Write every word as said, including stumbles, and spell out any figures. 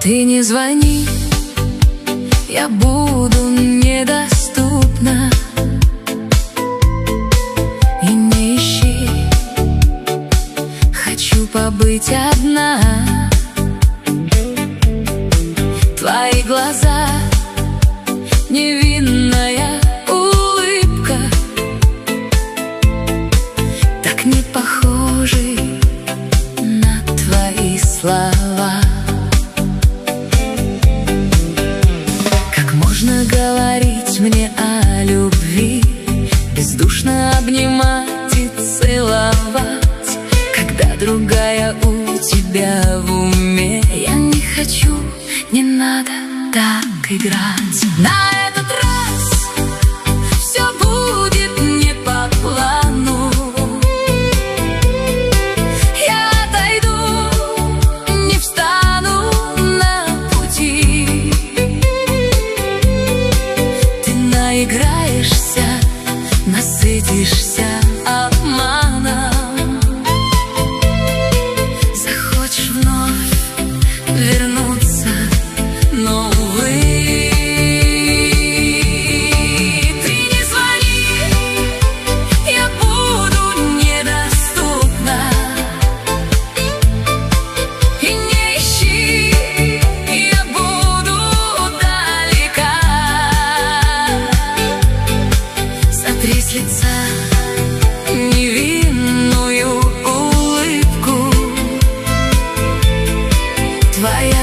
Ты не звони, я буду недоступна. И не ищи, хочу побыть одна. Твои глаза, невинная улыбка, так не похожи на твои слова. Как можно говорить мне о любви, бездушно обнимать и целовать, когда другая у тебя в уме? Я не хочу, не надо так играть. На этот раз все будет не по плану. Я отойду, не встану на пути. Ты наиграешься, насытишься обманом, захочешь вновь вернуться, но увы. Ты не звони, я буду недоступна. И не ищи, я буду далека. Сотри с лица невинную улыбку. Твоя